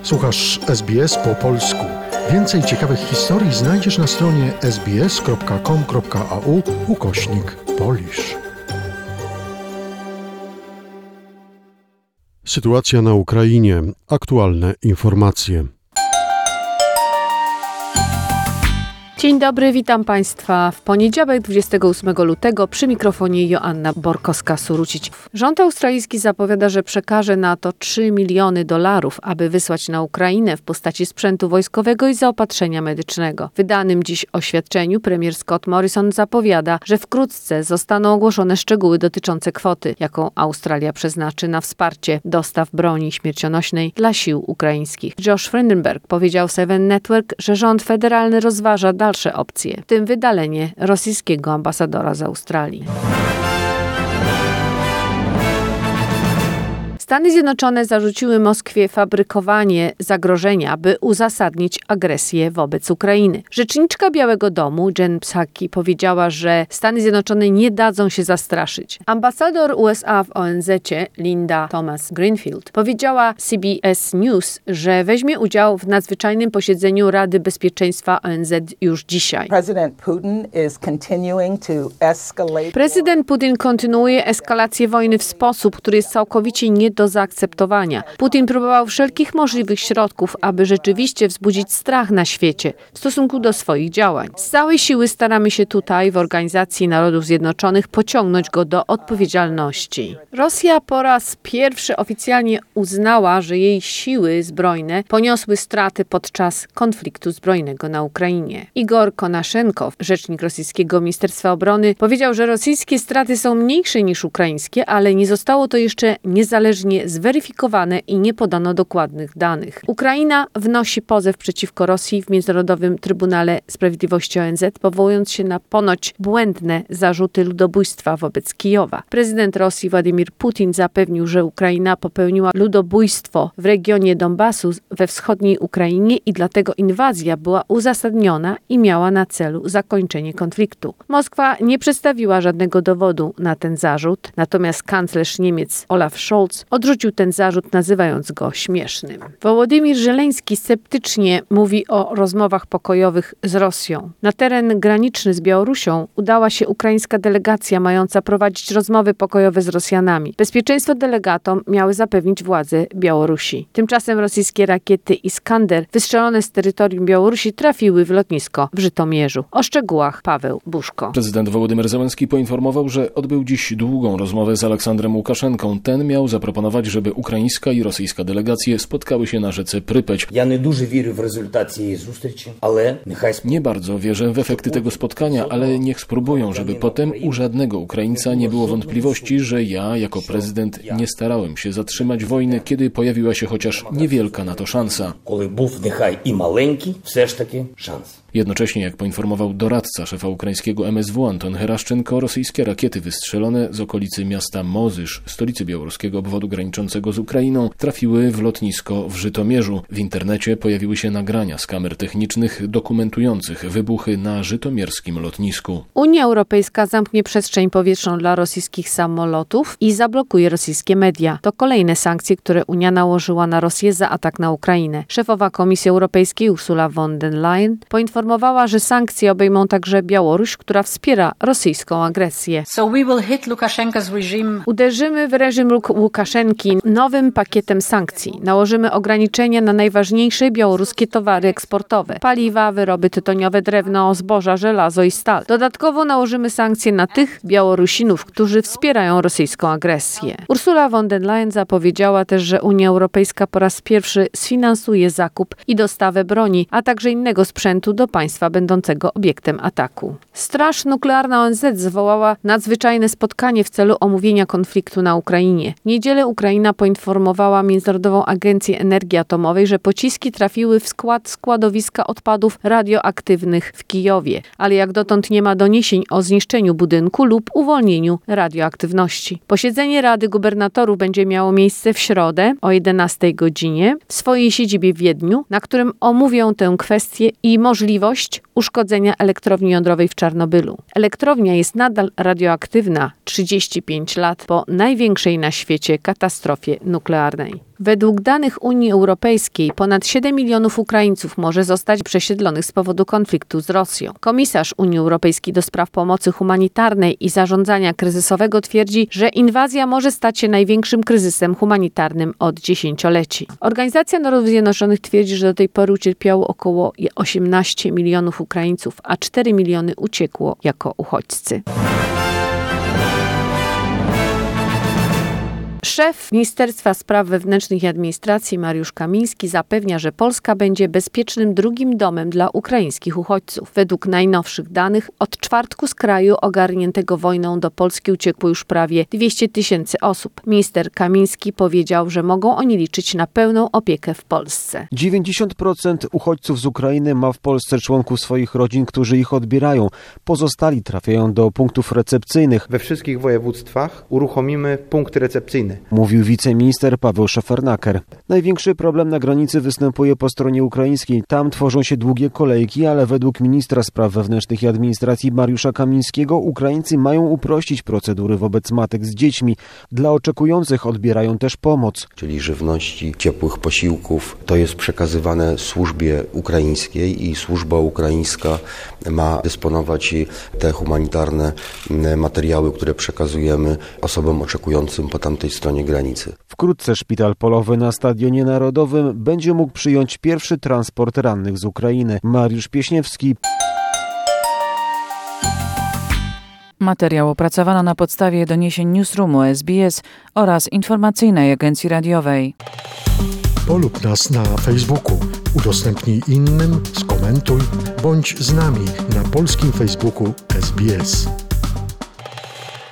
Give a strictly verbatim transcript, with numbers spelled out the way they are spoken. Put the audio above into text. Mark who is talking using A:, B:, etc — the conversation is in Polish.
A: Słuchasz S B S po polsku. Więcej ciekawych historii znajdziesz na stronie sbs.com.au ukośnik Polish. Sytuacja na Ukrainie. Aktualne informacje.
B: Dzień dobry, witam Państwa w poniedziałek dwudziestego ósmego lutego przy mikrofonie Joanna Borkowska-Surucić. Rząd australijski zapowiada, że przekaże na to trzy miliony dolarów, aby wysłać na Ukrainę w postaci sprzętu wojskowego i zaopatrzenia medycznego. W wydanym dziś oświadczeniu premier Scott Morrison zapowiada, że wkrótce zostaną ogłoszone szczegóły dotyczące kwoty, jaką Australia przeznaczy na wsparcie dostaw broni śmiercionośnej dla sił ukraińskich. Josh Frydenberg powiedział Seven Network, że rząd federalny rozważa dalsze dalsze opcje, w tym wydalenie rosyjskiego ambasadora z Australii. Stany Zjednoczone zarzuciły Moskwie fabrykowanie zagrożenia, by uzasadnić agresję wobec Ukrainy. Rzeczniczka Białego Domu Jen Psaki powiedziała, że Stany Zjednoczone nie dadzą się zastraszyć. Ambasador U S A w O N Z-cie Linda Thomas-Greenfield powiedziała C B S News, że weźmie udział w nadzwyczajnym posiedzeniu Rady Bezpieczeństwa O N Z już dzisiaj.
C: President Putin is continuing to escalate.
B: Prezydent Putin kontynuuje eskalację wojny w sposób, który jest całkowicie nie do zaakceptowania. Putin próbował wszelkich możliwych środków, aby rzeczywiście wzbudzić strach na świecie w stosunku do swoich działań. Z całej siły staramy się tutaj, w Organizacji Narodów Zjednoczonych, pociągnąć go do odpowiedzialności. Rosja po raz pierwszy oficjalnie uznała, że jej siły zbrojne poniosły straty podczas konfliktu zbrojnego na Ukrainie. Igor Konaszenkow, rzecznik rosyjskiego Ministerstwa Obrony, powiedział, że rosyjskie straty są mniejsze niż ukraińskie, ale nie zostało to jeszcze niezależnie zweryfikowane i nie podano dokładnych danych. Ukraina wnosi pozew przeciwko Rosji w Międzynarodowym Trybunale Sprawiedliwości O N Z, powołując się na ponoć błędne zarzuty ludobójstwa wobec Kijowa. Prezydent Rosji Władimir Putin zapewnił, że Ukraina popełniła ludobójstwo w regionie Donbasu we wschodniej Ukrainie i dlatego inwazja była uzasadniona i miała na celu zakończenie konfliktu. Moskwa nie przedstawiła żadnego dowodu na ten zarzut, natomiast kanclerz Niemiec Olaf Scholz odrzucił ten zarzut, nazywając go śmiesznym. Wołodymyr Żeleński sceptycznie mówi o rozmowach pokojowych z Rosją. Na teren graniczny z Białorusią udała się ukraińska delegacja mająca prowadzić rozmowy pokojowe z Rosjanami. Bezpieczeństwo delegatom miały zapewnić władze Białorusi. Tymczasem rosyjskie rakiety Iskander wystrzelone z terytorium Białorusi trafiły w lotnisko w Żytomierzu. O szczegółach Paweł Buszko.
D: Prezydent Wołodymyr Zełenski poinformował, że odbył dziś długą rozmowę z Aleksandrem Łukaszenką. Ten miał zaproponować, żeby ukraińska i rosyjska delegacje spotkały się na rzece Prypeć.
E: Ja nie дуже wierzę w rezultaty jej zустрічі, ale niechaj...
D: Nie bardzo wierzę w efekty tego spotkania, ale niech spróbują, żeby potem u żadnego Ukraińca nie było wątpliwości, że ja, jako prezydent, nie starałem się zatrzymać wojny, kiedy pojawiła się chociaż niewielka na to szansa.
E: Коли був нехай і маленький, все ж таки шанс.
D: Jednocześnie, jak poinformował doradca szefa ukraińskiego M S W Anton Heraszczenko, rosyjskie rakiety wystrzelone z okolicy miasta Mozysz, stolicy białoruskiego obwodu graniczącego z Ukrainą, trafiły w lotnisko w Żytomierzu. W internecie pojawiły się nagrania z kamer technicznych dokumentujących wybuchy na żytomierskim lotnisku.
B: Unia Europejska zamknie przestrzeń powietrzną dla rosyjskich samolotów i zablokuje rosyjskie media. To kolejne sankcje, które Unia nałożyła na Rosję za atak na Ukrainę. Szefowa Komisji Europejskiej Ursula von der Leyen poinformowała, Informowała, że sankcje obejmą także Białoruś, która wspiera rosyjską agresję.
F: So we will hit Lukashenko's regime.
B: Uderzymy w reżim Łukaszenki nowym pakietem sankcji. Nałożymy ograniczenia na najważniejsze białoruskie towary eksportowe. Paliwa, wyroby tytoniowe, drewno, zboża, żelazo i stal. Dodatkowo nałożymy sankcje na tych Białorusinów, którzy wspierają rosyjską agresję. Ursula von der Leyen zapowiedziała też, że Unia Europejska po raz pierwszy sfinansuje zakup i dostawę broni, a także innego sprzętu do państwa będącego obiektem ataku. Straż Nuklearna O N Z zwołała nadzwyczajne spotkanie w celu omówienia konfliktu na Ukrainie. W niedzielę Ukraina poinformowała Międzynarodową Agencję Energii Atomowej, że pociski trafiły w skład składowiska odpadów radioaktywnych w Kijowie, ale jak dotąd nie ma doniesień o zniszczeniu budynku lub uwolnieniu radioaktywności. Posiedzenie Rady Gubernatorów będzie miało miejsce w środę o jedenastej godzinie w swojej siedzibie w Wiedniu, na którym omówią tę kwestię i możliwość uszkodzenia elektrowni jądrowej w Czarnobylu. Elektrownia jest nadal radioaktywna trzydzieści pięć lat po największej na świecie katastrofie nuklearnej. Według danych Unii Europejskiej ponad siedem milionów Ukraińców może zostać przesiedlonych z powodu konfliktu z Rosją. Komisarz Unii Europejskiej do spraw pomocy humanitarnej i zarządzania kryzysowego twierdzi, że inwazja może stać się największym kryzysem humanitarnym od dziesięcioleci. Organizacja Narodów Zjednoczonych twierdzi, że do tej pory ucierpiało około osiemnaście milionów Ukraińców, a cztery miliony uciekło jako uchodźcy. Szef Ministerstwa Spraw Wewnętrznych i Administracji Mariusz Kamiński zapewnia, że Polska będzie bezpiecznym drugim domem dla ukraińskich uchodźców. Według najnowszych danych od czwartku z kraju ogarniętego wojną do Polski uciekło już prawie dwieście tysięcy osób. Minister Kamiński powiedział, że mogą oni liczyć na pełną opiekę w Polsce.
G: dziewięćdziesiąt procent uchodźców z Ukrainy ma w Polsce członków swoich rodzin, którzy ich odbierają. Pozostali trafiają do punktów recepcyjnych.
H: We wszystkich województwach uruchomimy punkty recepcyjne.
G: Mówił wiceminister Paweł Szefernaker. Największy problem na granicy występuje po stronie ukraińskiej. Tam tworzą się długie kolejki, ale według ministra spraw wewnętrznych i administracji Mariusza Kamińskiego Ukraińcy mają uprościć procedury wobec matek z dziećmi. Dla oczekujących odbierają też pomoc.
I: Czyli żywności, ciepłych posiłków. To jest przekazywane służbie ukraińskiej i służba ukraińska ma dysponować te humanitarne materiały, które przekazujemy osobom oczekującym po tamtej stronie granicy.
G: Wkrótce szpital polowy na Stadionie Narodowym będzie mógł przyjąć pierwszy transport rannych z Ukrainy. Mariusz Pieśniewski.
J: Materiał opracowano na podstawie doniesień Newsroomu S B S oraz informacyjnej agencji radiowej.
A: Polub nas na Facebooku, udostępnij innym, skomentuj, bądź z nami na polskim Facebooku S B S.